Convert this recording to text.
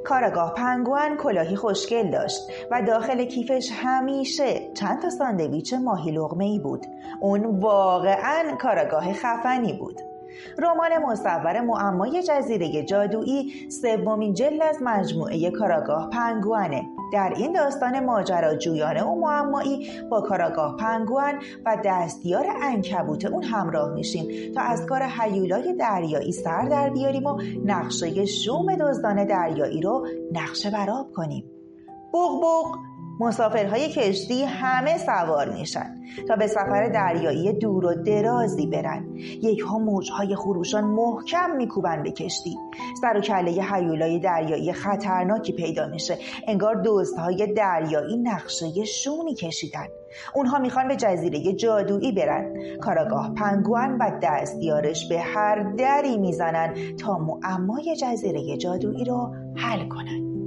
کاراگاه پنگوئن کلاهی خوشگل داشت و داخل کیفش همیشه چند تا ساندویچ ماهی لقمه‌ای بود. اون واقعاً کاراگاه خفنی بود. رمان مصور معمای جزیره جادویی سومین جلد از مجموعه کاراگاه پنگوئنه. در این داستان ماجراجویانه و معمایی با کاراگاه پنگوئن و دستیار عنکبوت اون همراه میشیم تا از کار هیولای دریایی سر در بیاریم و نقشه شوم دزدان دریایی رو نقشه برآب کنیم. بوق بوق، مسافرهای کشتی همه سوار میشن تا به سفر دریایی دور و درازی برن. یک‌ها موجهای خروشان محکم میکوبن به کشتی. سر و کله هیولای دریایی خطرناکی پیدا میشه. انگار دزدهای دریایی نقشه شومی کشیدن. اونها میخوان به جزیره جادویی برن. کاراگاه پنگوئن و دستیارش به هر دری میزنن تا معمای جزیره جادویی رو حل کنن.